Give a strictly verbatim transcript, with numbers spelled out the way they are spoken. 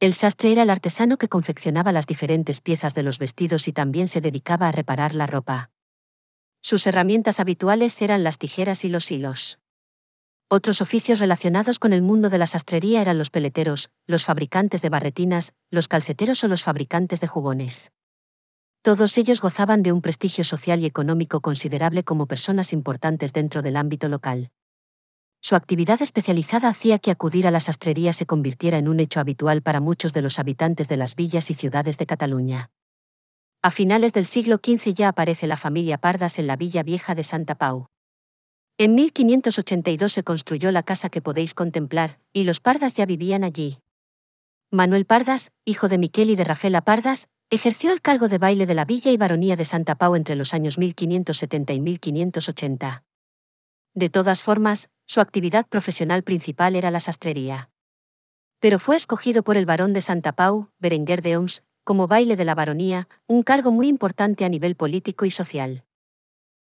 El sastre era el artesano que confeccionaba las diferentes piezas de los vestidos y también se dedicaba a reparar la ropa. Sus herramientas habituales eran las tijeras y los hilos. Otros oficios relacionados con el mundo de la sastrería eran los peleteros, los fabricantes de barretinas, los calceteros o los fabricantes de jubones. Todos ellos gozaban de un prestigio social y económico considerable como personas importantes dentro del ámbito local. Su actividad especializada hacía que acudir a la sastrería se convirtiera en un hecho habitual para muchos de los habitantes de las villas y ciudades de Cataluña. A finales del siglo quince ya aparece la familia Pardas en la Villa Vieja de Santa Pau. En mil quinientos ochenta y dos se construyó la casa que podéis contemplar, y los Pardas ya vivían allí. Manuel Pardas, hijo de Miquel y de Rafela Pardas, ejerció el cargo de baile de la villa y baronía de Santa Pau entre los años mil quinientos setenta y mil quinientos ochenta. De todas formas, su actividad profesional principal era la sastrería. Pero fue escogido por el barón de Santa Pau, Berenguer de Oms, como baile de la baronía, un cargo muy importante a nivel político y social.